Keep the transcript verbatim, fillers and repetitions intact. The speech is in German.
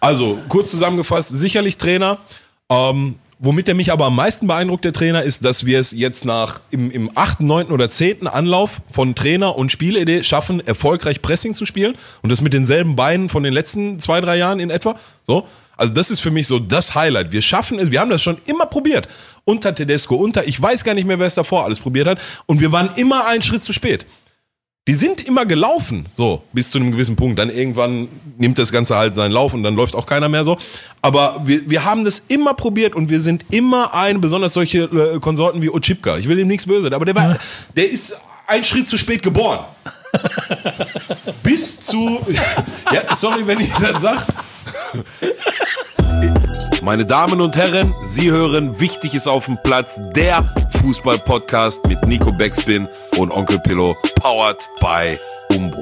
Also, kurz zusammengefasst, sicherlich Trainer. Ähm, womit der mich aber am meisten beeindruckt, der Trainer, ist, dass wir es jetzt nach im, im achten, neunten oder zehnten Anlauf von Trainer und Spielidee schaffen, erfolgreich Pressing zu spielen. Und das mit denselben Beinen von den letzten zwei, drei Jahren in etwa. So. Also das ist für mich so das Highlight. Wir schaffen es, wir haben das schon immer probiert. Unter Tedesco, unter, ich weiß gar nicht mehr, wer es davor alles probiert hat. Und wir waren immer einen Schritt zu spät. Die sind immer gelaufen, so, bis zu einem gewissen Punkt. Dann irgendwann nimmt das Ganze halt seinen Lauf und dann läuft auch keiner mehr so. Aber wir, wir haben das immer probiert und wir sind immer ein, besonders solche äh, Konsorten wie Otschipka. Ich will ihm nichts böse, aber der war, der ist einen Schritt zu spät geboren. Bis zu, ja, sorry, wenn ich das sag. Meine Damen und Herren, Sie hören Wichtig ist auf dem Platz, der Fußball-Podcast mit Nico Backspin und Onkel Pillow, powered by Umbro.